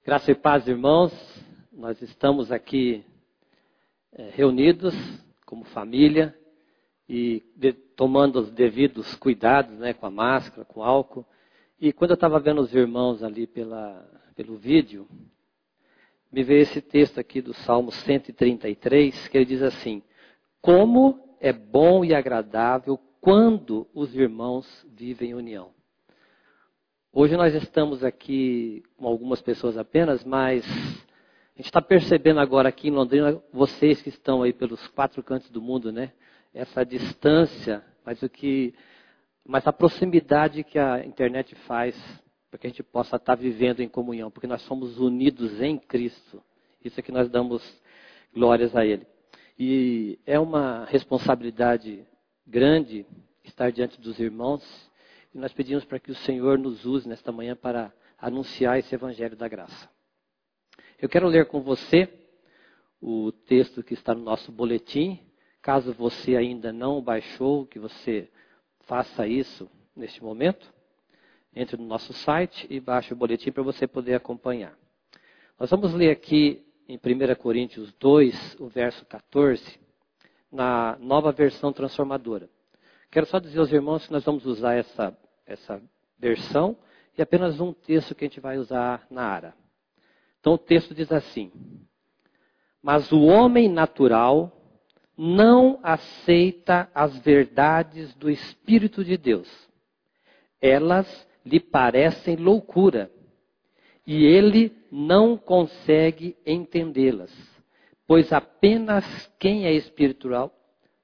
Graça e paz, irmãos. Nós estamos aqui reunidos como família e tomando os devidos cuidados, com a máscara, com álcool. E quando eu estava vendo os irmãos ali pelo vídeo, me veio esse texto aqui do Salmo 133, que ele diz assim: como é bom e agradável quando os irmãos vivem em união. Hoje nós estamos aqui com algumas pessoas apenas, mas a gente está percebendo agora aqui em Londrina, vocês que estão aí pelos 4 cantos do mundo, essa distância, mas a proximidade que a internet faz para que a gente possa estar vivendo em comunhão, porque nós somos unidos em Cristo. Isso é que nós damos glórias a Ele. E é uma responsabilidade grande estar diante dos irmãos. E nós pedimos para que o Senhor nos use nesta manhã para anunciar esse Evangelho da Graça. Eu quero ler com você o texto que está no nosso boletim. Caso você ainda não baixou, que você faça isso neste momento. Entre no nosso site e baixe o boletim para você poder acompanhar. Nós vamos ler aqui em 1 Coríntios 2, o verso 14, na nova versão transformadora. Quero só dizer aos irmãos que nós vamos usar essa versão e apenas um texto que a gente vai usar na ARA. Então o texto diz assim: mas o homem natural não aceita as verdades do Espírito de Deus. Elas lhe parecem loucura e ele não consegue entendê-las, pois apenas quem é espiritual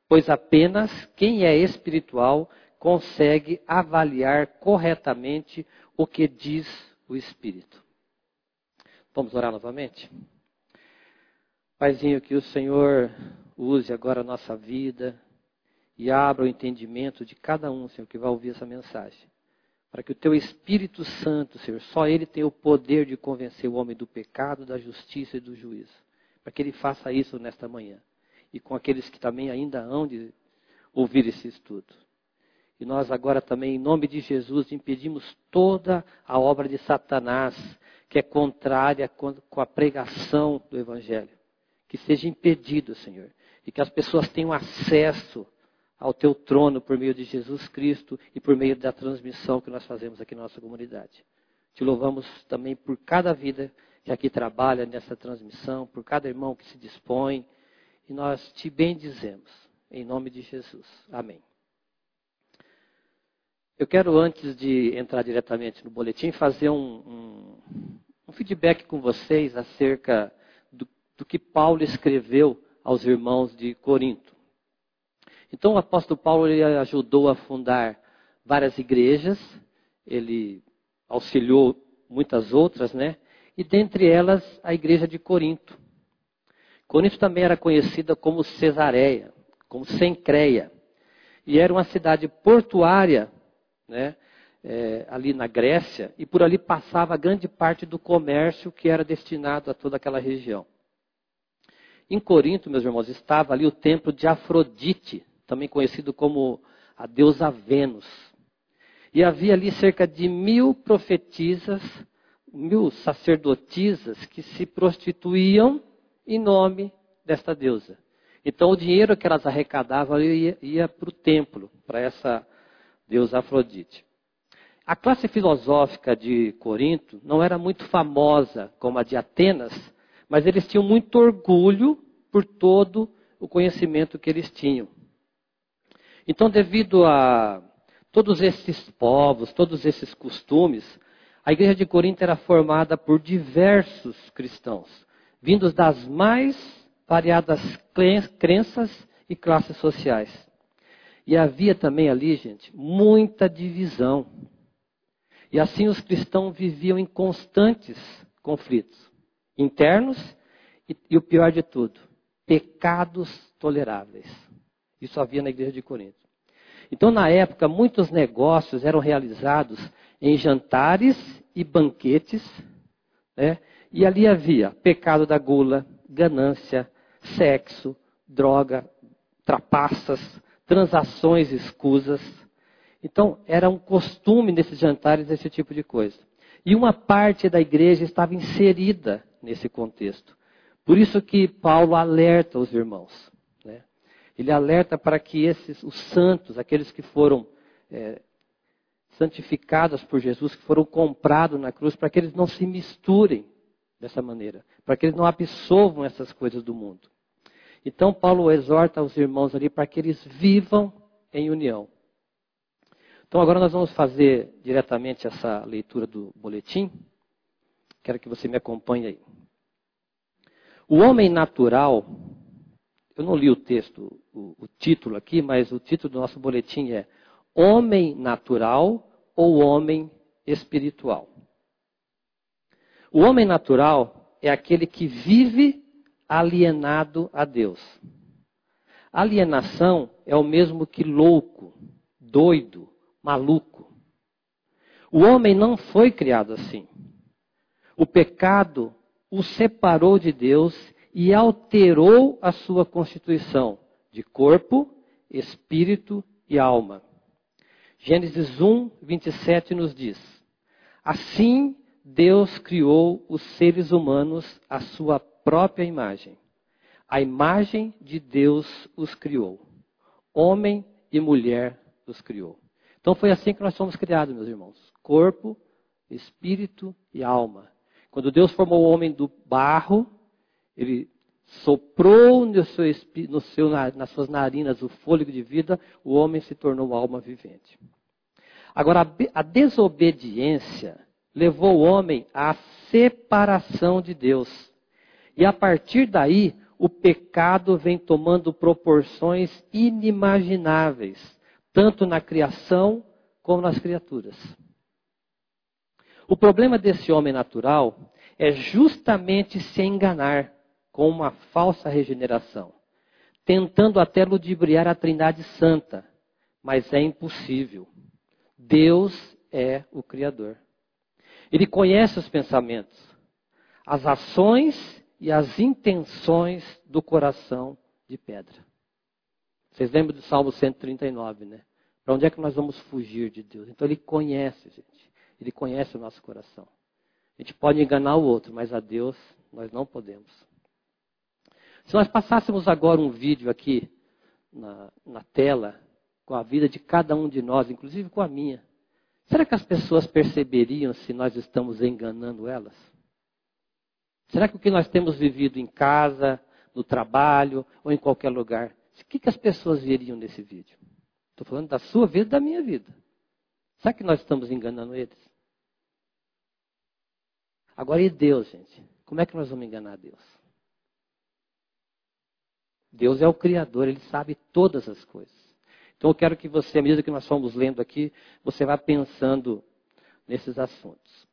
consegue avaliar corretamente o que diz o Espírito. Vamos orar novamente? Paizinho, que o Senhor use agora a nossa vida e abra o entendimento de cada um, Senhor, que vai ouvir essa mensagem. Para que o Teu Espírito Santo, Senhor, só Ele tem o poder de convencer o homem do pecado, da justiça e do juízo. Para que Ele faça isso nesta manhã. E com aqueles que também ainda hão de ouvir esse estudo. E nós agora também, em nome de Jesus, impedimos toda a obra de Satanás, que é contrária com a pregação do Evangelho. Que seja impedido, Senhor. E que as pessoas tenham acesso ao Teu trono por meio de Jesus Cristo e por meio da transmissão que nós fazemos aqui na nossa comunidade. Te louvamos também por cada vida que aqui trabalha nessa transmissão, por cada irmão que se dispõe. E nós te bendizemos, em nome de Jesus. Amém. Eu quero, antes de entrar diretamente no boletim, fazer um feedback com vocês acerca do que Paulo escreveu aos irmãos de Corinto. Então, o apóstolo Paulo ele ajudou a fundar várias igrejas, ele auxiliou muitas outras, e dentre elas a igreja de Corinto. Corinto também era conhecida como Cesareia, como Cencreia, e era uma cidade portuária, ali na Grécia, e por ali passava grande parte do comércio que era destinado a toda aquela região. Em Corinto, meus irmãos, estava ali o templo de Afrodite, também conhecido como a deusa Vênus. E havia ali cerca de 1000 profetisas, 1000 sacerdotisas que se prostituíam em nome desta deusa. Então o dinheiro que elas arrecadavam ia para o templo, para essa deusa Afrodite. A classe filosófica de Corinto não era muito famosa como a de Atenas, mas eles tinham muito orgulho por todo o conhecimento que eles tinham. Então, devido a todos esses povos, todos esses costumes, a igreja de Corinto era formada por diversos cristãos, vindos das mais variadas crenças e classes sociais. E havia também ali, gente, muita divisão. E assim os cristãos viviam em constantes conflitos internos e o pior de tudo, pecados toleráveis. Isso havia na igreja de Corinto. Então, na época, muitos negócios eram realizados em jantares e banquetes, e ali havia pecado da gula, ganância, sexo, droga, trapaças, transações escusas. Então, era um costume nesses jantares esse tipo de coisa. E uma parte da igreja estava inserida nesse contexto. Por isso que Paulo alerta os irmãos. Né? Ele alerta para que os santos, aqueles que foram santificados por Jesus, que foram comprados na cruz, para que eles não se misturem dessa maneira, para que eles não absorvam essas coisas do mundo. Então Paulo exorta os irmãos ali para que eles vivam em união. Então agora nós vamos fazer diretamente essa leitura do boletim. Quero que você me acompanhe aí. O homem natural, eu não li o texto, o título aqui, mas o título do nosso boletim é Homem Natural ou Homem Espiritual. O homem natural é aquele que vive alienado a Deus. Alienação é o mesmo que louco, doido, maluco. O homem não foi criado assim. O pecado o separou de Deus e alterou a sua constituição de corpo, espírito e alma. Gênesis 1, 27 nos diz: Assim Deus criou os seres humanos à sua própria imagem. A imagem de Deus os criou. Homem e mulher os criou. Então foi assim que nós fomos criados, meus irmãos. Corpo, espírito e alma. Quando Deus formou o homem do barro, Ele soprou nas suas narinas o fôlego de vida, o homem se tornou alma vivente. Agora, a desobediência levou o homem à separação de Deus. E a partir daí, o pecado vem tomando proporções inimagináveis, tanto na criação como nas criaturas. O problema desse homem natural é justamente se enganar com uma falsa regeneração, tentando até ludibriar a Trindade Santa, mas é impossível. Deus é o Criador. Ele conhece os pensamentos, as ações e as intenções do coração de pedra. Vocês lembram do Salmo 139, né? Para onde é que nós vamos fugir de Deus? Então Ele conhece, gente. Ele conhece o nosso coração. A gente pode enganar o outro, mas a Deus nós não podemos. Se nós passássemos agora um vídeo aqui na tela, com a vida de cada um de nós, inclusive com a minha, será que as pessoas perceberiam se nós estamos enganando elas? Será que o que nós temos vivido em casa, no trabalho ou em qualquer lugar, o que as pessoas veriam nesse vídeo? Estou falando da sua vida e da minha vida. Será que nós estamos enganando eles? Agora, e Deus, gente? Como é que nós vamos enganar Deus? Deus é o Criador, Ele sabe todas as coisas. Então eu quero que você, à medida que nós fomos lendo aqui, você vá pensando nesses assuntos.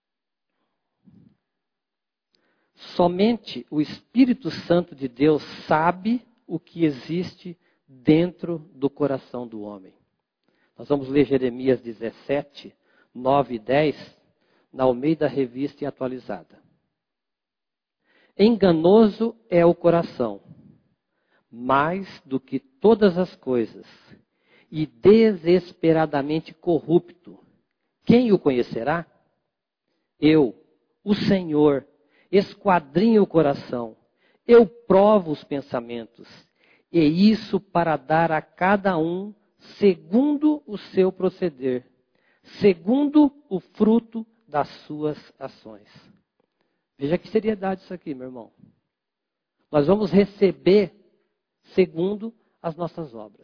Somente o Espírito Santo de Deus sabe o que existe dentro do coração do homem. Nós vamos ler Jeremias 17, 9 e 10, na Almeida Revista e Atualizada. Enganoso é o coração, mais do que todas as coisas, e desesperadamente corrupto. Quem o conhecerá? Eu, o Senhor, esquadrinho o coração, eu provo os pensamentos, e isso para dar a cada um segundo o seu proceder, segundo o fruto das suas ações. Veja que seriedade isso aqui, meu irmão. Nós vamos receber segundo as nossas obras.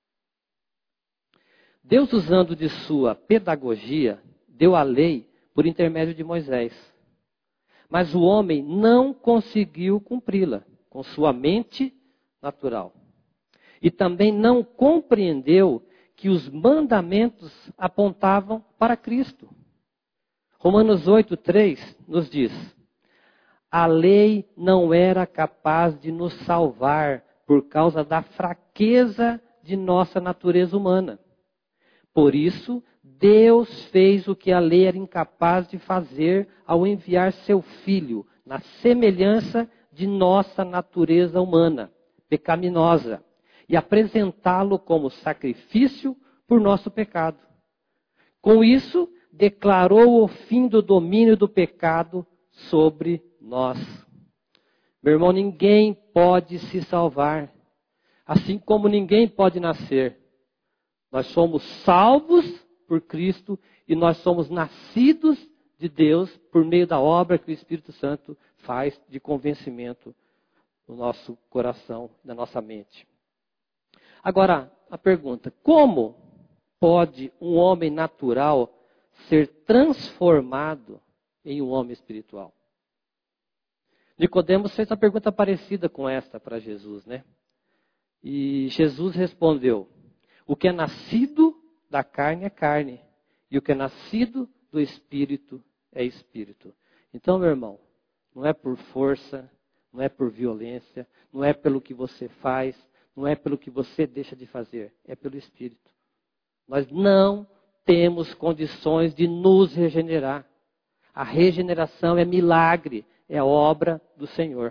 Deus, usando de sua pedagogia, deu a lei por intermédio de Moisés. Mas o homem não conseguiu cumpri-la com sua mente natural. E também não compreendeu que os mandamentos apontavam para Cristo. Romanos 8,3 nos diz: a lei não era capaz de nos salvar por causa da fraqueza de nossa natureza humana. Por isso, Deus fez o que a lei era incapaz de fazer ao enviar seu Filho na semelhança de nossa natureza humana, pecaminosa, e apresentá-lo como sacrifício por nosso pecado. Com isso, declarou o fim do domínio do pecado sobre nós. Meu irmão, ninguém pode se salvar, assim como ninguém pode nascer. Nós somos salvos por Cristo e nós somos nascidos de Deus por meio da obra que o Espírito Santo faz de convencimento no nosso coração, na nossa mente. Agora, a pergunta: como pode um homem natural ser transformado em um homem espiritual? Nicodemos fez uma pergunta parecida com esta para Jesus, né? E Jesus respondeu: o que é nascido da carne é carne, e o que é nascido do Espírito é Espírito. Então, meu irmão, não é por força, não é por violência, não é pelo que você faz, não é pelo que você deixa de fazer, é pelo Espírito. Nós não temos condições de nos regenerar. A regeneração é milagre, é obra do Senhor.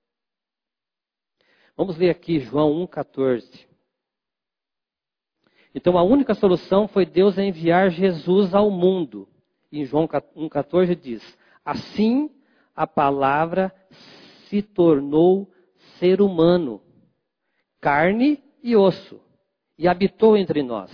Vamos ler aqui João 1,14. Então a única solução foi Deus enviar Jesus ao mundo. Em João 1,14 diz: assim a palavra se tornou ser humano, carne e osso, e habitou entre nós.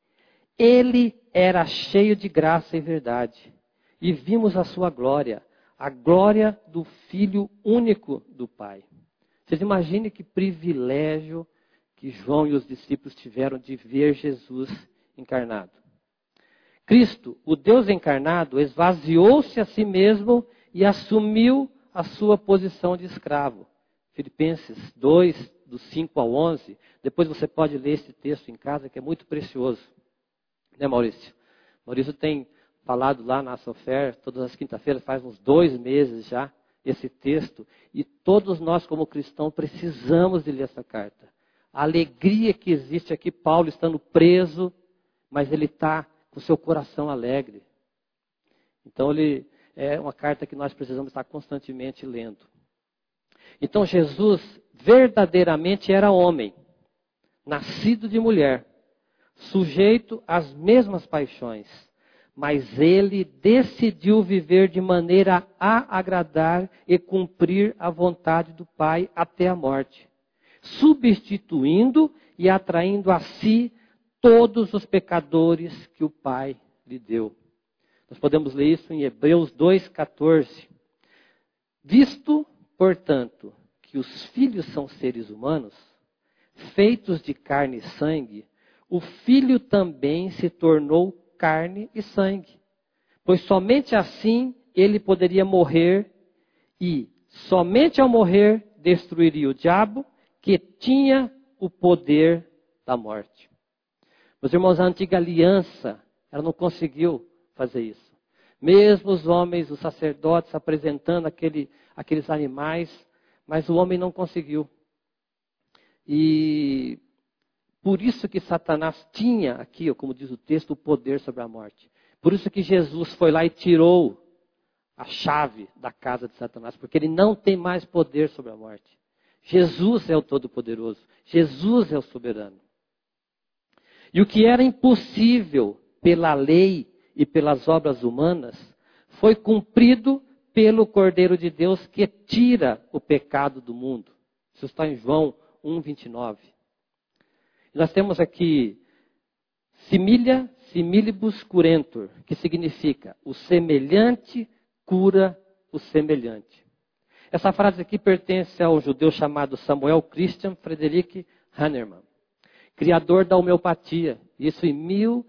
Ele era cheio de graça e verdade, e vimos a sua glória, a glória do Filho único do Pai. Vocês imaginem que privilégio que João e os discípulos tiveram de ver Jesus encarnado. Cristo, o Deus encarnado, esvaziou-se a si mesmo e assumiu a sua posição de escravo. Filipenses 2, do 5 ao 11. Depois você pode ler esse texto em casa, que é muito precioso. Né, Maurício? Maurício tem falado lá na Sofer, todas as quinta-feiras, faz uns 2 meses já, esse texto. E todos nós, como cristãos, precisamos de ler essa carta. A alegria que existe aqui, Paulo estando preso, mas ele está com o seu coração alegre. Então, ele é uma carta que nós precisamos estar constantemente lendo. Então, Jesus verdadeiramente era homem, nascido de mulher, sujeito às mesmas paixões, mas ele decidiu viver de maneira a agradar e cumprir a vontade do Pai até a morte, substituindo e atraindo a si todos os pecadores que o Pai lhe deu. Nós podemos ler isso em Hebreus 2,14. Visto, portanto, que os filhos são seres humanos, feitos de carne e sangue, o Filho também se tornou carne e sangue. Pois somente assim ele poderia morrer e, somente ao morrer, destruiria o diabo, que tinha o poder da morte. Meus irmãos, a antiga aliança, ela não conseguiu fazer isso. Mesmo os homens, os sacerdotes apresentando aqueles animais, mas o homem não conseguiu. E por isso que Satanás tinha aqui, como diz o texto, o poder sobre a morte. Por isso que Jesus foi lá e tirou a chave da casa de Satanás, porque ele não tem mais poder sobre a morte. Jesus é o Todo-Poderoso. Jesus é o soberano. E o que era impossível pela lei e pelas obras humanas, foi cumprido pelo Cordeiro de Deus que tira o pecado do mundo. Isso está em João 1,29. Nós temos aqui similia, similibus curentur, que significa o semelhante cura o semelhante. Essa frase aqui pertence a um judeu chamado Samuel Christian Frederick Hahnemann, criador da homeopatia, isso em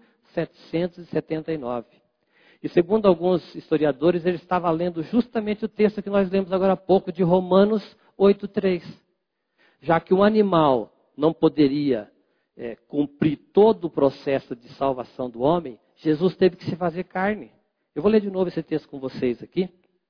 1779. E segundo alguns historiadores, ele estava lendo justamente o texto que nós lemos agora há pouco, de Romanos 8,3. Já que um animal não poderia cumprir todo o processo de salvação do homem, Jesus teve que se fazer carne. Eu vou ler de novo esse texto com vocês aqui.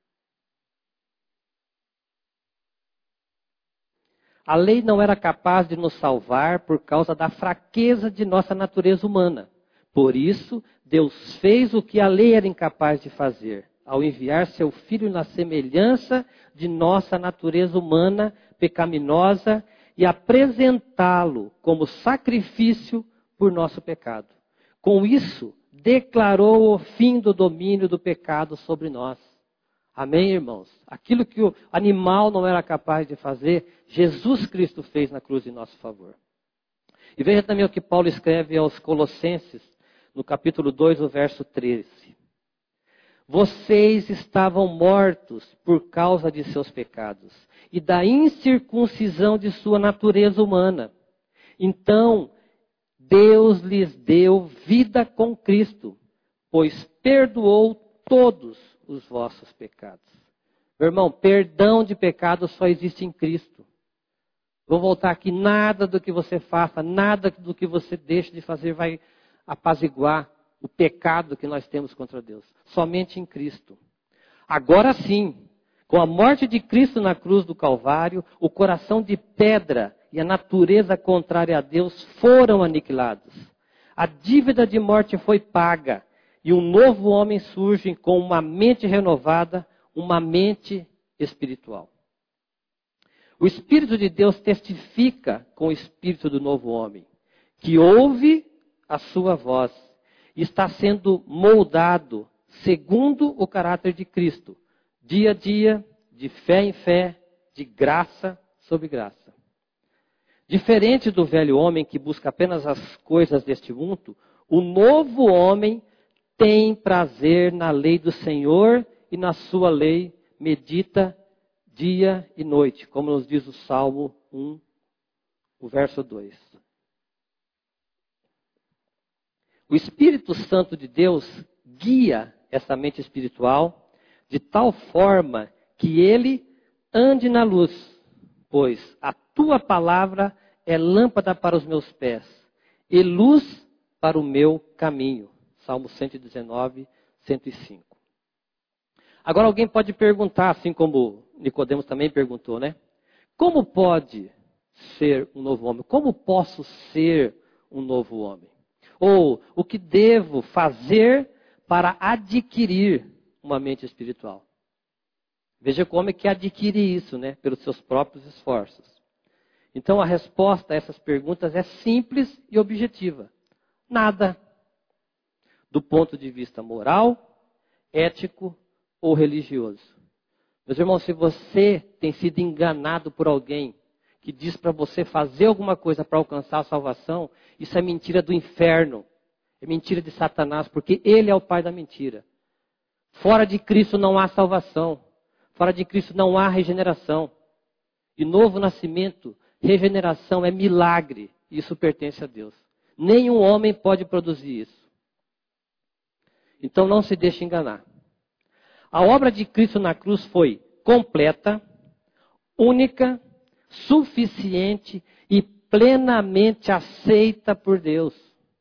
A lei não era capaz de nos salvar por causa da fraqueza de nossa natureza humana. Por isso, Deus fez o que a lei era incapaz de fazer, ao enviar seu Filho na semelhança de nossa natureza humana pecaminosa e apresentá-lo como sacrifício por nosso pecado. Com isso, declarou o fim do domínio do pecado sobre nós. Amém, irmãos? Aquilo que o animal não era capaz de fazer, Jesus Cristo fez na cruz em nosso favor. E veja também o que Paulo escreve aos Colossenses, no capítulo 2, o verso 13. Vocês estavam mortos por causa de seus pecados e da incircuncisão de sua natureza humana. Então, Deus lhes deu vida com Cristo, pois perdoou todos os vossos pecados. Meu irmão, perdão de pecados só existe em Cristo. Vou voltar aqui, nada do que você faça, nada do que você deixe de fazer vai apaziguar o pecado que nós temos contra Deus. Somente em Cristo. Agora sim, com a morte de Cristo na cruz do Calvário, o coração de pedra e a natureza contrária a Deus foram aniquilados. A dívida de morte foi paga e um novo homem surge com uma mente renovada, uma mente espiritual. O Espírito de Deus testifica com o Espírito do novo homem, que ouve a sua voz e está sendo moldado segundo o caráter de Cristo, dia a dia, de fé em fé, de graça sobre graça. Diferente do velho homem que busca apenas as coisas deste mundo, o novo homem tem prazer na lei do Senhor e na sua lei medita dia e noite, como nos diz o Salmo 1, o verso 2. O Espírito Santo de Deus guia essa mente espiritual de tal forma que ele ande na luz, pois a tua palavra é lâmpada para os meus pés e luz para o meu caminho. Salmo 119, 105. Agora alguém pode perguntar, assim como Nicodemos também perguntou, né? Como pode ser um novo homem? Como posso ser um novo homem? Ou o que devo fazer para adquirir uma mente espiritual? Veja como é que adquire isso, né? Pelos seus próprios esforços. Então a resposta a essas perguntas é simples e objetiva. Nada. Do ponto de vista moral, ético ou religioso. Meus irmãos, se você tem sido enganado por alguém que diz para você fazer alguma coisa para alcançar a salvação, isso é mentira do inferno. É mentira de Satanás, porque ele é o pai da mentira. Fora de Cristo não há salvação. Fora de Cristo não há regeneração. E novo nascimento, regeneração é milagre. Isso pertence a Deus. Nenhum homem pode produzir isso. Então não se deixe enganar. A obra de Cristo na cruz foi completa, única, suficiente e plenamente aceita por Deus.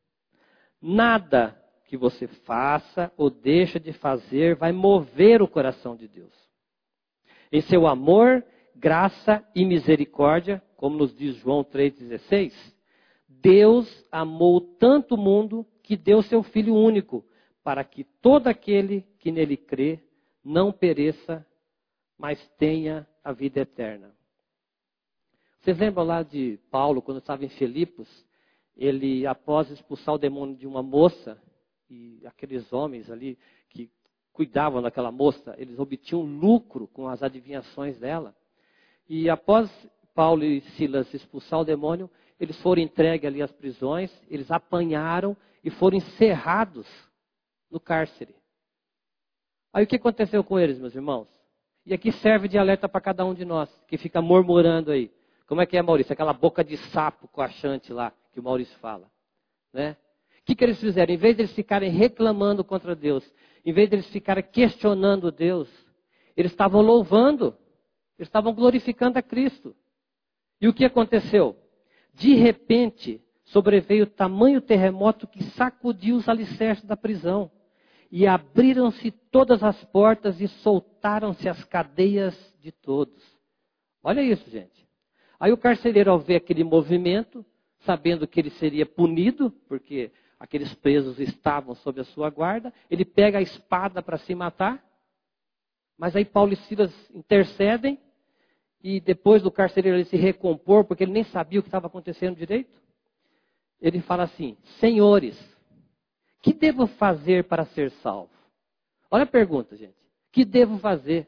Nada que você faça ou deixa de fazer vai mover o coração de Deus. Em seu amor, graça e misericórdia, como nos diz João 3,16, Deus amou tanto o mundo que deu seu Filho único, para que todo aquele que nele crê não pereça, mas tenha a vida eterna. Vocês lembram lá de Paulo, quando estava em Filipos, ele, após expulsar o demônio de uma moça, e aqueles homens ali que cuidavam daquela moça, eles obtinham lucro com as adivinhações dela. E após Paulo e Silas expulsar o demônio, eles foram entregues ali às prisões, eles apanharam e foram encerrados no cárcere. Aí o que aconteceu com eles, meus irmãos? E aqui serve de alerta para cada um de nós, que fica murmurando aí. Como é que é, Maurício? Aquela boca de sapo coachante lá, que o Maurício fala. Né? O que eles fizeram? Em vez de eles ficarem reclamando contra Deus, em vez de eles ficarem questionando Deus, eles estavam louvando, eles estavam glorificando a Cristo. E o que aconteceu? De repente, sobreveio tamanho terremoto que sacudiu os alicerces da prisão. E abriram-se todas as portas e soltaram-se as cadeias de todos. Olha isso, gente. Aí o carcereiro, ao ver aquele movimento, sabendo que ele seria punido, porque aqueles presos estavam sob a sua guarda, ele pega a espada para se matar. Mas aí Paulo e Silas intercedem, e depois do carcereiro ele se recompor, porque ele nem sabia o que estava acontecendo direito, ele fala assim: senhores, Que devo fazer para ser salvo? Olha a pergunta, gente. Que devo fazer?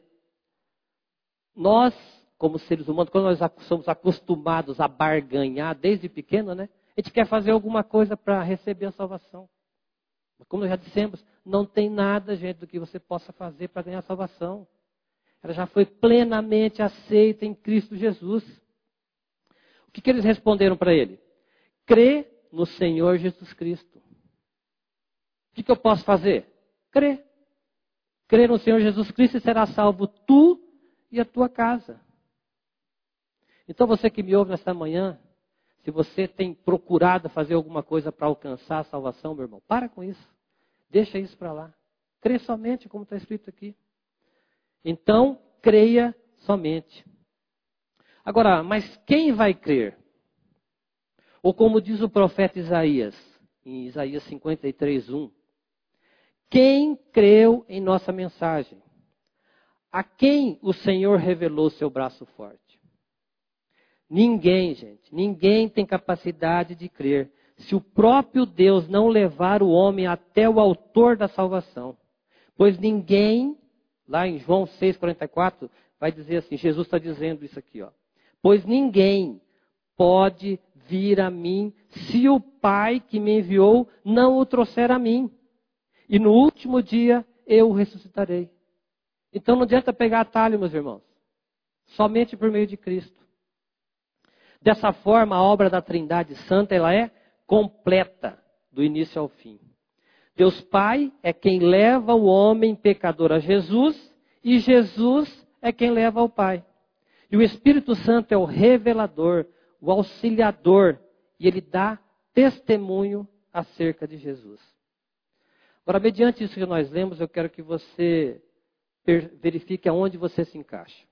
Nós, como seres humanos, quando nós somos acostumados a barganhar desde pequeno, né? A gente quer fazer alguma coisa para receber a salvação. Mas como nós já dissemos, não tem nada, gente, do que você possa fazer para ganhar a salvação. Ela já foi plenamente aceita em Cristo Jesus. O que eles responderam para ele? Crê no Senhor Jesus Cristo. O que eu posso fazer? Crer. Crer no Senhor Jesus Cristo e será salvo tu e a tua casa. Então você que me ouve nesta manhã, se você tem procurado fazer alguma coisa para alcançar a salvação, meu irmão, para com isso. Deixa isso para lá. Crê somente, como está escrito aqui. Então, creia somente. Agora, mas quem vai crer? Ou como diz o profeta Isaías, em Isaías 53:1, quem creu em nossa mensagem? A quem o Senhor revelou seu braço forte? Ninguém, gente, ninguém tem capacidade de crer se o próprio Deus não levar o homem até o autor da salvação. Pois ninguém, lá em João 6,44, vai dizer assim, Jesus está dizendo isso aqui, ó. Pois ninguém pode vir a mim se o Pai que me enviou não o trouxer a mim. E no último dia eu o ressuscitarei. Então não adianta pegar atalho, meus irmãos. Somente por meio de Cristo. Dessa forma, a obra da Trindade Santa ela é completa, do início ao fim. Deus Pai é quem leva o homem pecador a Jesus, e Jesus é quem leva ao Pai. E o Espírito Santo é o revelador, o auxiliador, e ele dá testemunho acerca de Jesus. Agora, mediante isso que nós lemos, eu quero que você verifique aonde você se encaixa.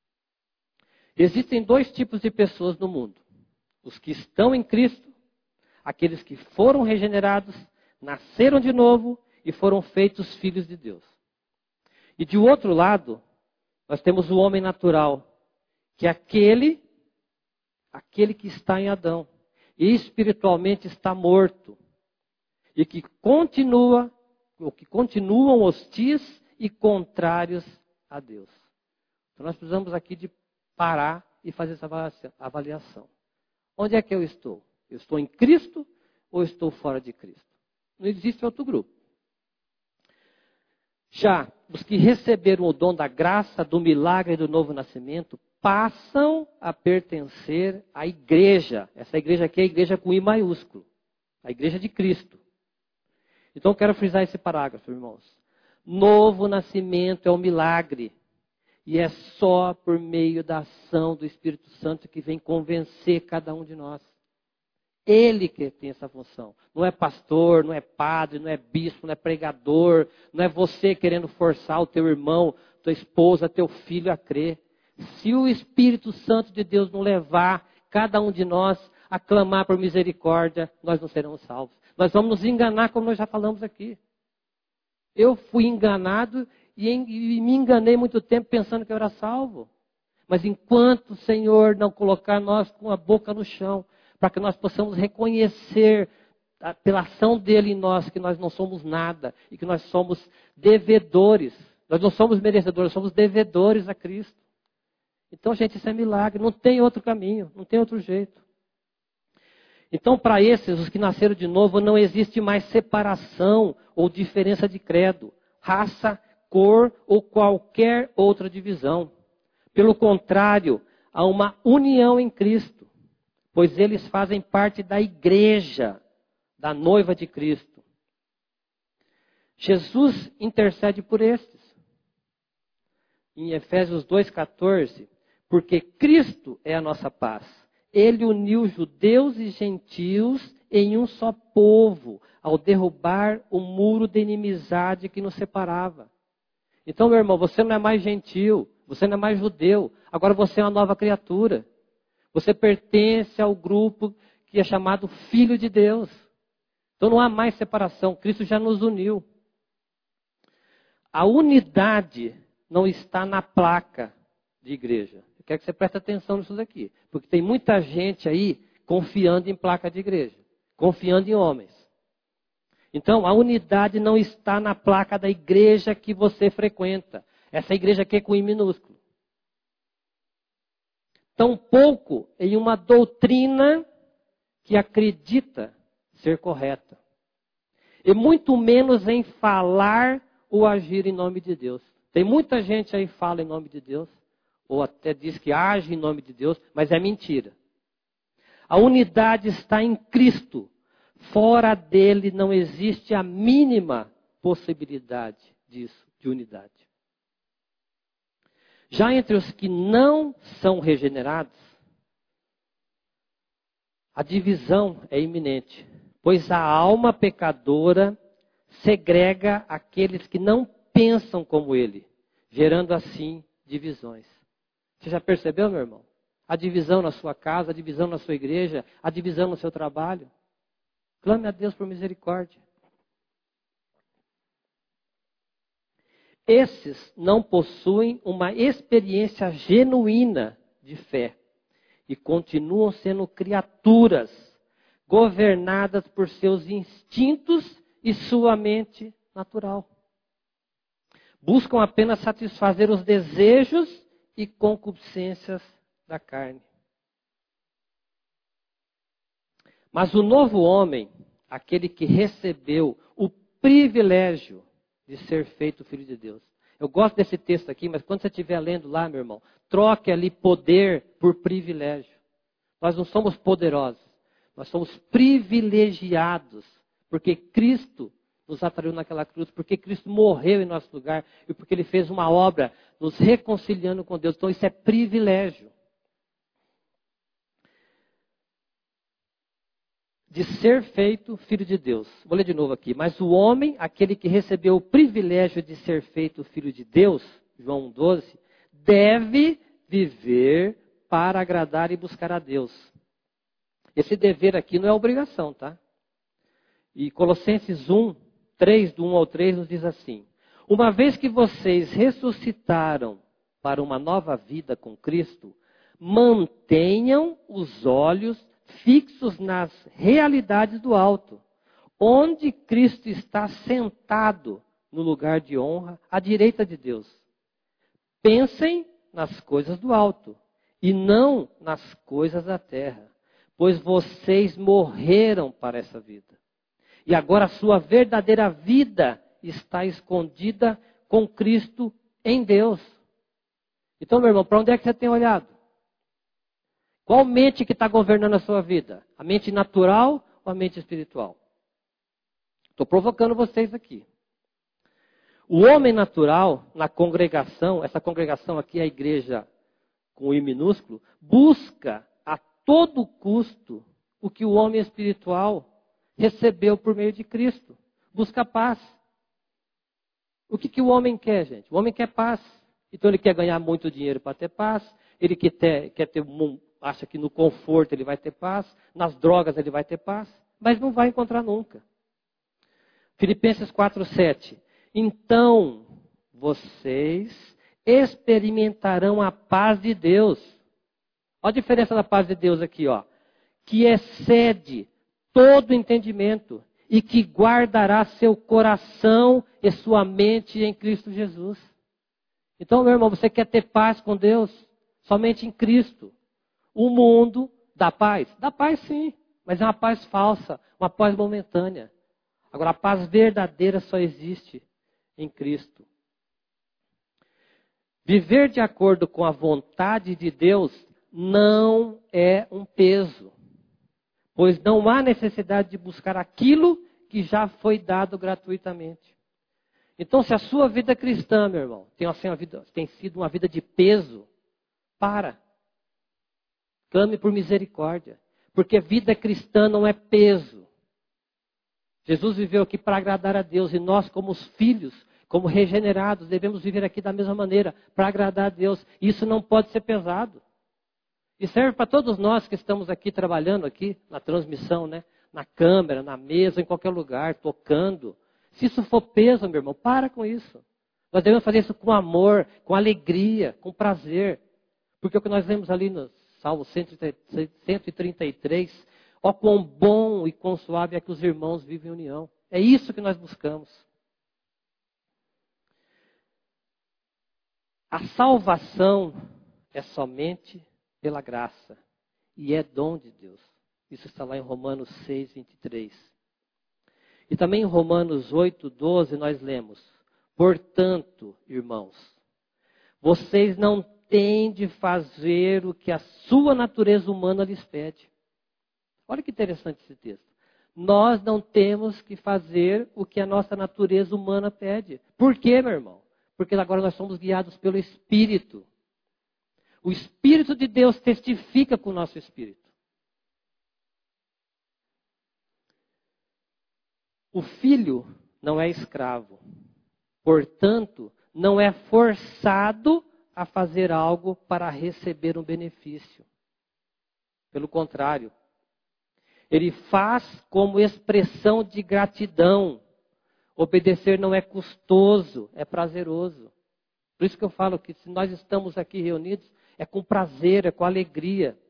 Existem dois tipos de pessoas no mundo. Os que estão em Cristo, aqueles que foram regenerados, nasceram de novo e foram feitos filhos de Deus. E de outro lado, nós temos o homem natural, que é aquele que está em Adão. E espiritualmente está morto. E que continuam hostis e contrários a Deus. Então nós precisamos aqui de parar e fazer essa avaliação. Onde é que eu estou? Eu estou em Cristo ou estou fora de Cristo? Não existe outro grupo. Já os que receberam o dom da graça, do milagre e do novo nascimento, passam a pertencer à igreja. Essa igreja aqui é a igreja com I maiúsculo. A igreja de Cristo. Então eu quero frisar esse parágrafo, irmãos. Novo nascimento é um milagre. E é só por meio da ação do Espírito Santo que vem convencer cada um de nós. Ele que tem essa função. Não é pastor, não é padre, não é bispo, não é pregador. Não é você querendo forçar o teu irmão, tua esposa, teu filho a crer. Se o Espírito Santo de Deus não levar cada um de nós a clamar por misericórdia, nós não seremos salvos. Nós vamos nos enganar, como nós já falamos aqui. Eu fui enganado e me enganei muito tempo pensando que eu era salvo. Mas enquanto o Senhor não colocar nós com a boca no chão, para que nós possamos reconhecer pela ação dele em nós que nós não somos nada e que nós somos devedores. Nós não somos merecedores, somos devedores a Cristo. Então, gente, isso é milagre. Não tem outro caminho, não tem outro jeito. Então, para esses, os que nasceram de novo, não existe mais separação ou diferença de credo, raça, cor ou qualquer outra divisão. Pelo contrário, há uma união em Cristo, pois eles fazem parte da igreja, da noiva de Cristo. Jesus intercede por estes. Em Efésios 2,14, porque Cristo é a nossa paz. Ele uniu judeus e gentios em um só povo, ao derrubar o muro de inimizade que nos separava. Então, meu irmão, você não é mais gentil, você não é mais judeu, agora você é uma nova criatura. Você pertence ao grupo que é chamado Filho de Deus. Então não há mais separação, Cristo já nos uniu. A unidade não está na placa de igreja. Eu quero que você preste atenção nisso daqui. Porque tem muita gente aí confiando em placa de igreja. Confiando em homens. Então, a unidade não está na placa da igreja que você frequenta. Essa igreja aqui é com I minúsculo. Tampouco em uma doutrina que acredita ser correta. E muito menos em falar ou agir em nome de Deus. Tem muita gente aí que fala em nome de Deus, ou até diz que age em nome de Deus, mas é mentira. A unidade está em Cristo. Fora dele não existe a mínima possibilidade disso, de unidade. Já entre os que não são regenerados, a divisão é iminente, pois a alma pecadora segrega aqueles que não pensam como ele, gerando assim divisões. Você já percebeu, meu irmão? A divisão na sua casa, a divisão na sua igreja, a divisão no seu trabalho. Clame a Deus por misericórdia. Esses não possuem uma experiência genuína de fé e continuam sendo criaturas governadas por seus instintos e sua mente natural. Buscam apenas satisfazer os desejos e concupiscências da carne. Mas o novo homem, aquele que recebeu o privilégio de ser feito filho de Deus. Eu gosto desse texto aqui, mas quando você estiver lendo lá, meu irmão, troque ali poder por privilégio. Nós não somos poderosos, nós somos privilegiados, porque Cristo nos atraiu naquela cruz, porque Cristo morreu em nosso lugar e porque Ele fez uma obra nos reconciliando com Deus. Então isso é privilégio. De ser feito filho de Deus. Vou ler de novo aqui. Mas o homem, aquele que recebeu o privilégio de ser feito filho de Deus, João 1,12, deve viver para agradar e buscar a Deus. Esse dever aqui não é obrigação, tá? E Colossenses 1, 3, do 1 ao 3, nos diz assim: uma vez que vocês ressuscitaram para uma nova vida com Cristo, mantenham os olhos fixos nas realidades do alto, onde Cristo está sentado no lugar de honra à direita de Deus. Pensem nas coisas do alto e não nas coisas da terra, pois vocês morreram para essa vida. E agora a sua verdadeira vida está escondida com Cristo em Deus. Então, meu irmão, para onde é que você tem olhado? Qual mente que está governando a sua vida? A mente natural ou a mente espiritual? Estou provocando vocês aqui. O homem natural, na congregação, essa congregação aqui é a igreja com I minúsculo, busca a todo custo o que o homem espiritual recebeu por meio de Cristo. Busca paz. O que o homem quer, gente? O homem quer paz. Então ele quer ganhar muito dinheiro para ter paz. Ele quer ter acha que no conforto ele vai ter paz, nas drogas ele vai ter paz, mas não vai encontrar nunca. Filipenses 4:7. Então, vocês experimentarão a paz de Deus. Olha a diferença da paz de Deus aqui, ó. Que excede todo entendimento e que guardará seu coração e sua mente em Cristo Jesus. Então, meu irmão, você quer ter paz com Deus? Somente em Cristo. O mundo dá paz? Dá paz sim, mas é uma paz falsa, uma paz momentânea. Agora, a paz verdadeira só existe em Cristo. Viver de acordo com a vontade de Deus não é um peso, pois não há necessidade de buscar aquilo que já foi dado gratuitamente. Então, se a sua vida cristã, meu irmão, tem sido uma vida de peso, para. Clame por misericórdia. Porque vida cristã não é peso. Jesus viveu aqui para agradar a Deus. E nós, como os filhos, como regenerados, devemos viver aqui da mesma maneira, para agradar a Deus. Isso não pode ser pesado. E serve para todos nós que estamos aqui trabalhando aqui, na transmissão, né? Na câmera, na mesa, em qualquer lugar, tocando. Se isso for peso, meu irmão, para com isso. Nós devemos fazer isso com amor, com alegria, com prazer. Porque o que nós vemos ali no Salmo 133, ó quão bom e quão suave é que os irmãos vivem em união. É isso que nós buscamos. A salvação é somente pela graça. E é dom de Deus. Isso está lá em Romanos 6, 23. E também em Romanos 8, 12 nós lemos: portanto, irmãos, vocês não têm de fazer o que a sua natureza humana lhes pede. Olha que interessante esse texto. Nós não temos que fazer o que a nossa natureza humana pede. Por quê, meu irmão? Porque agora nós somos guiados pelo Espírito. O Espírito de Deus testifica com o nosso Espírito. O filho não é escravo. Portanto, não é forçado a fazer algo para receber um benefício. Pelo contrário, ele faz como expressão de gratidão. Obedecer não é custoso, é prazeroso. Por isso que eu falo que se nós estamos aqui reunidos, é com prazer, é com alegria.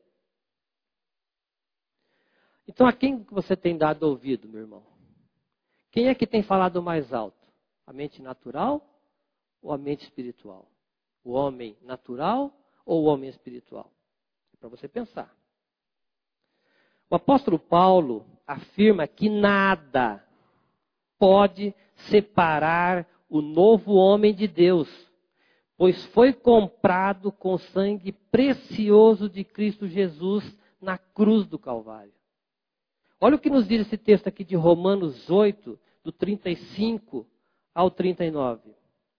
Então, a quem você tem dado ouvido, meu irmão? Quem é que tem falado mais alto? A mente natural ou a mente espiritual? O homem natural ou o homem espiritual? É para você pensar. O apóstolo Paulo afirma que nada pode separar o novo homem de Deus, pois foi comprado com o sangue precioso de Cristo Jesus na cruz do Calvário. Olha o que nos diz esse texto aqui de Romanos 8, do 35 ao 39.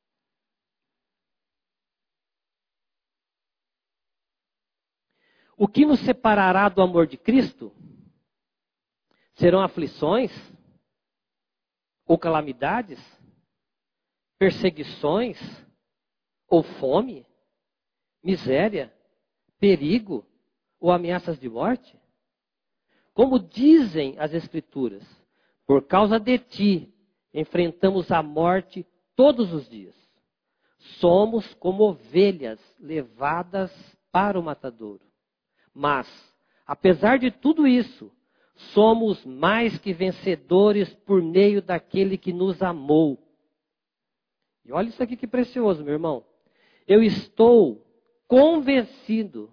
O que nos separará do amor de Cristo? Serão aflições? Ou calamidades? Perseguições? Ou fome? Miséria? Perigo? Ou ameaças de morte? Como dizem as Escrituras, por causa de ti, enfrentamos a morte todos os dias. Somos como ovelhas levadas para o matadouro. Mas, apesar de tudo isso, somos mais que vencedores por meio daquele que nos amou. E olha isso aqui que precioso, meu irmão. Eu estou convencido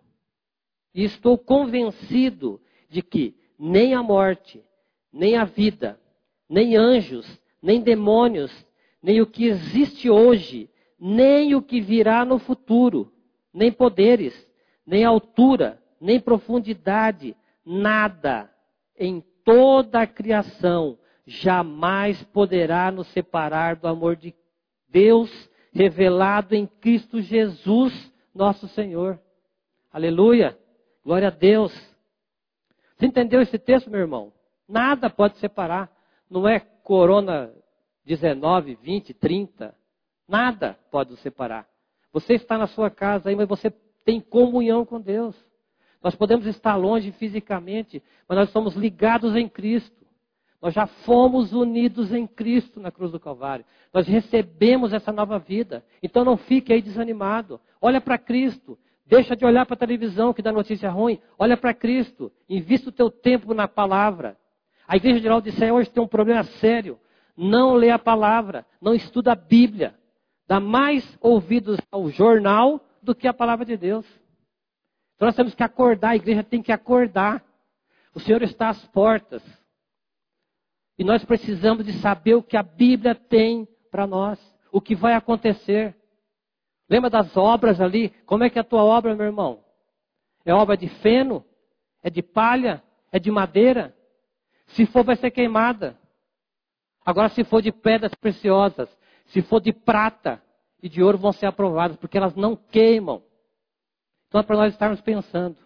de que nem a morte, nem a vida, nem anjos, nem demônios, nem o que existe hoje, nem o que virá no futuro, nem poderes, nem altura, nem profundidade, nada em toda a criação jamais poderá nos separar do amor de Deus revelado em Cristo Jesus, nosso Senhor. Aleluia! Glória a Deus! Você entendeu esse texto, meu irmão? Nada pode separar. Não é corona 19, 20, 30. Nada pode nos separar. Você está na sua casa aí, mas você tem comunhão com Deus. Nós podemos estar longe fisicamente, mas nós somos ligados em Cristo. Nós já fomos unidos em Cristo na cruz do Calvário. Nós recebemos essa nova vida. Então não fique aí desanimado. Olha para Cristo. Deixa de olhar para a televisão que dá notícia ruim. Olha para Cristo. Invista o teu tempo na palavra. A igreja de Laodiceia hoje tem um problema sério. Não lê a palavra. Não estuda a Bíblia. Dá mais ouvidos ao jornal do que a palavra de Deus. Então nós temos que acordar. A igreja tem que acordar. O Senhor está às portas. E nós precisamos de saber o que a Bíblia tem para nós. O que vai acontecer. Lembra das obras ali? Como é que é a tua obra, meu irmão? É obra de feno? É de palha? É de madeira? Se for, vai ser queimada. Agora, se for de pedras preciosas, se for de prata e de ouro, vão ser aprovadas, porque elas não queimam. Então, é para nós estarmos pensando.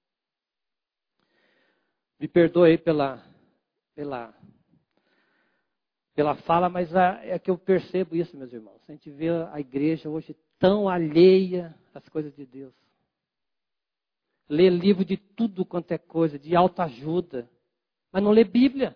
Me perdoe aí pela fala, mas é que eu percebo isso, meus irmãos. A gente vê a igreja hoje tão alheia às coisas de Deus. Lê livro de tudo quanto é coisa, de autoajuda, mas não lê Bíblia.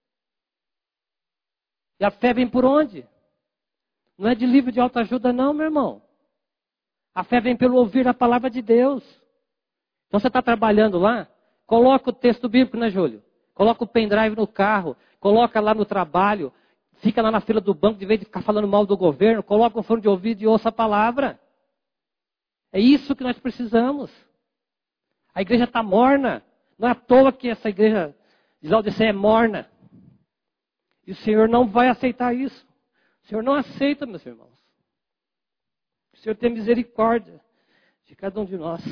E a fé vem por onde? Não é de livro de autoajuda não, meu irmão. A fé vem pelo ouvir a palavra de Deus. Então você está trabalhando lá, coloca o texto bíblico, né, Júlio? Coloca o pendrive no carro, coloca lá no trabalho, fica lá na fila do banco, de vez de ficar falando mal do governo, coloca um fone de ouvido e ouça a palavra. É isso que nós precisamos. A igreja está morna. Não é à toa que essa igreja de Laodiceia é morna. E o Senhor não vai aceitar isso. O Senhor não aceita, meus irmãos. O Senhor tem misericórdia de cada um de nós.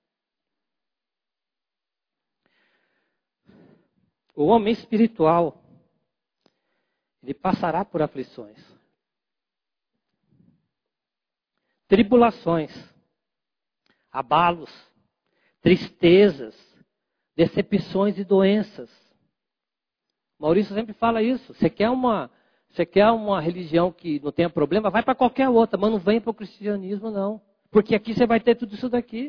O homem espiritual, ele passará por aflições, tribulações, abalos, tristezas, decepções e doenças. Maurício sempre fala isso. Você quer uma religião que não tenha problema? Vai para qualquer outra, mas não vem para o cristianismo, não. Porque aqui você vai ter tudo isso daqui.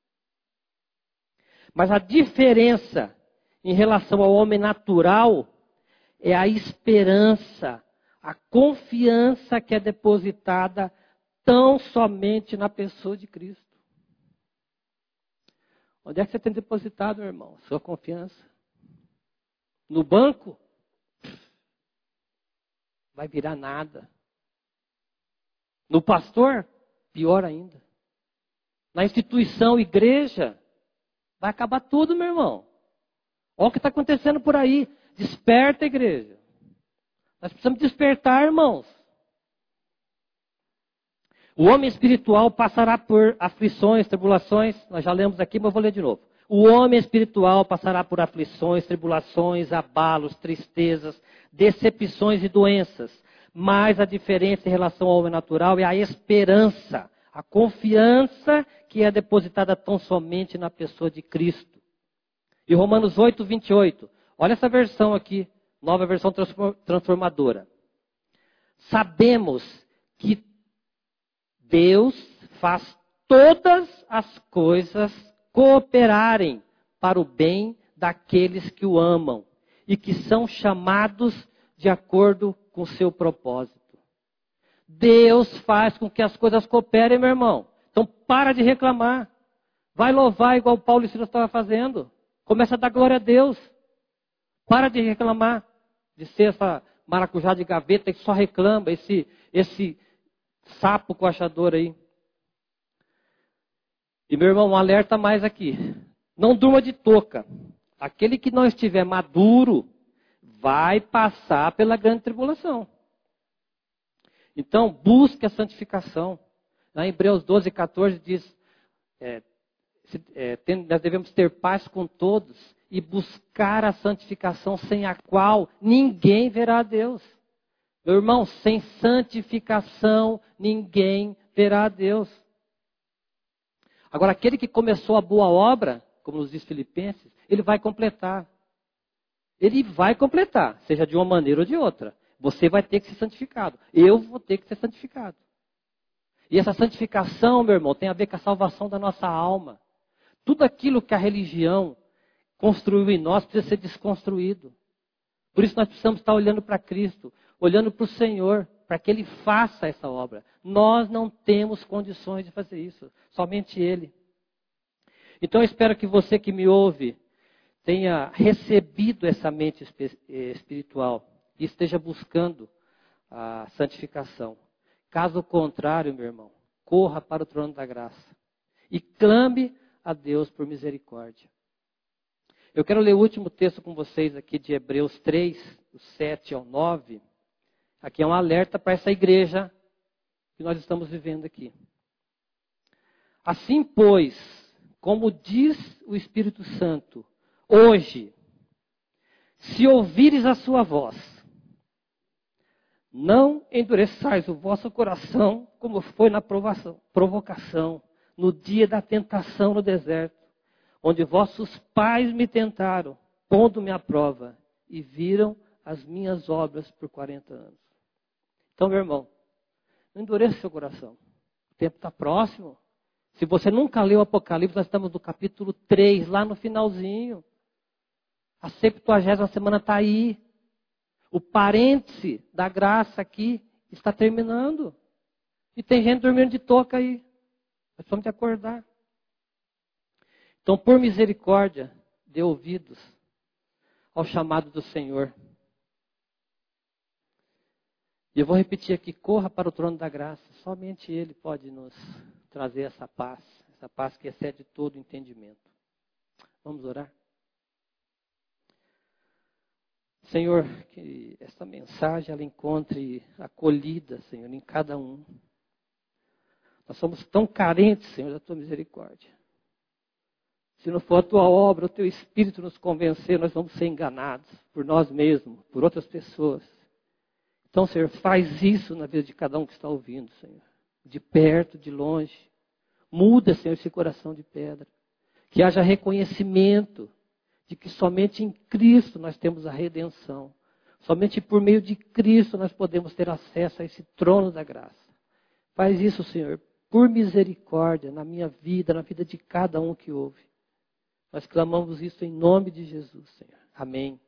Mas a diferença em relação ao homem natural é a esperança, a confiança que é depositada tão somente na pessoa de Cristo. Onde é que você tem depositado, meu irmão, sua confiança? No banco? Vai virar nada. No pastor? Pior ainda. Na instituição, igreja? Vai acabar tudo, meu irmão. Olha o que está acontecendo por aí. Desperta, igreja. Nós precisamos despertar, irmãos. O homem espiritual passará por aflições, tribulações. Nós já lemos aqui, mas eu vou ler de novo. O homem espiritual passará por aflições, tribulações, abalos, tristezas, decepções e doenças. Mas a diferença em relação ao homem natural é a esperança, a confiança que é depositada tão somente na pessoa de Cristo. E Romanos 8, 28. Olha essa versão aqui, nova versão transformadora. Sabemos que Deus faz todas as coisas cooperarem para o bem daqueles que o amam e que são chamados de acordo com o seu propósito. Deus faz com que as coisas cooperem, meu irmão. Então para de reclamar. Vai louvar igual Paulo e Silas estavam fazendo. Começa a dar glória a Deus. Para de reclamar. De ser essa maracujá de gaveta que só reclama. Esse sapo coachador aí. E meu irmão, um alerta mais aqui. Não durma de touca. Aquele que não estiver maduro vai passar pela grande tribulação. Então, busque a santificação. Lá em Hebreus 12, 14 diz, nós devemos ter paz com todos e buscar a santificação sem a qual ninguém verá a Deus. Meu irmão, sem santificação ninguém verá a Deus. Agora, aquele que começou a boa obra, como nos diz Filipenses, ele vai completar. Ele vai completar, seja de uma maneira ou de outra. Você vai ter que ser santificado. Eu vou ter que ser santificado. E essa santificação, meu irmão, tem a ver com a salvação da nossa alma. Tudo aquilo que a religião construiu em nós precisa ser desconstruído. Por isso nós precisamos estar olhando para Cristo, olhando para o Senhor, para que Ele faça essa obra. Nós não temos condições de fazer isso, somente Ele. Então eu espero que você que me ouve tenha recebido essa mente espiritual e esteja buscando a santificação. Caso contrário, meu irmão, corra para o trono da graça e clame a Deus por misericórdia. Eu quero ler o último texto com vocês aqui de Hebreus 3, do 7 ao 9. Aqui é um alerta para essa igreja que nós estamos vivendo aqui. Assim, pois, como diz o Espírito Santo, hoje, se ouvires a sua voz, não endureçais o vosso coração, como foi na provocação, no dia da tentação no deserto, onde vossos pais me tentaram, pondo-me à prova, e viram as minhas obras por 40 anos. Então, meu irmão, não endureça seu coração. O tempo está próximo. Se você nunca leu o Apocalipse, nós estamos no capítulo 3, lá no finalzinho. A 70ª semana está aí. O parêntese da graça aqui está terminando. E tem gente dormindo de touca aí. Nós precisamos de acordar. Então, por misericórdia, dê ouvidos ao chamado do Senhor. E eu vou repetir aqui, corra para o trono da graça. Somente Ele pode nos trazer essa paz que excede todo entendimento. Vamos orar? Senhor, que esta mensagem ela encontre acolhida, Senhor, em cada um. Nós somos tão carentes, Senhor, da Tua misericórdia. Se não for a Tua obra, o Teu Espírito nos convencer, nós vamos ser enganados por nós mesmos, por outras pessoas. Então, Senhor, faz isso na vida de cada um que está ouvindo, Senhor. De perto, de longe. Muda, Senhor, esse coração de pedra. Que haja reconhecimento de que somente em Cristo nós temos a redenção. Somente por meio de Cristo nós podemos ter acesso a esse trono da graça. Faz isso, Senhor, por misericórdia, na minha vida, na vida de cada um que ouve. Nós clamamos isso em nome de Jesus, Senhor. Amém.